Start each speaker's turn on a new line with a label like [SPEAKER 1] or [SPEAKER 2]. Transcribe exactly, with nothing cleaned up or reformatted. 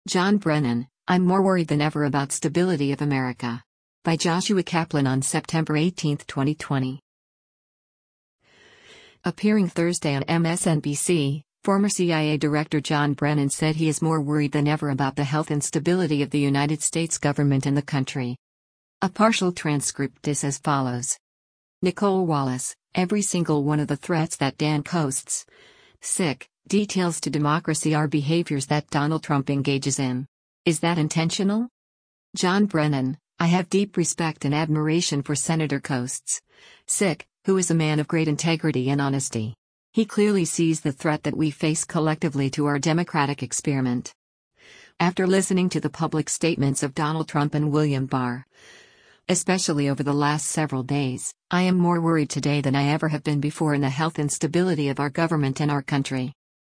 [SPEAKER 1] John Brennan, I'm more worried than ever about stability of America. By Joshua Kaplan on September eighteenth, twenty twenty. Appearing Thursday on M S N B C, former C I A Director John Brennan said he is more worried than ever about the health and stability of the United States government and the country. A partial transcript is as follows. Nicole Wallace, every single one of the threats that Dan Coasts, sick, details to democracy are behaviors that Donald Trump engages in. Is that intentional? John Brennan, I have deep respect and admiration for Senator Coasts, sick, who is a man of great integrity and honesty. He clearly sees the threat that we face collectively to our democratic experiment. After listening to the public statements of Donald Trump and William Barr, especially over the last several days, I am more worried today than I ever have been before in the health and stability of our government and our country.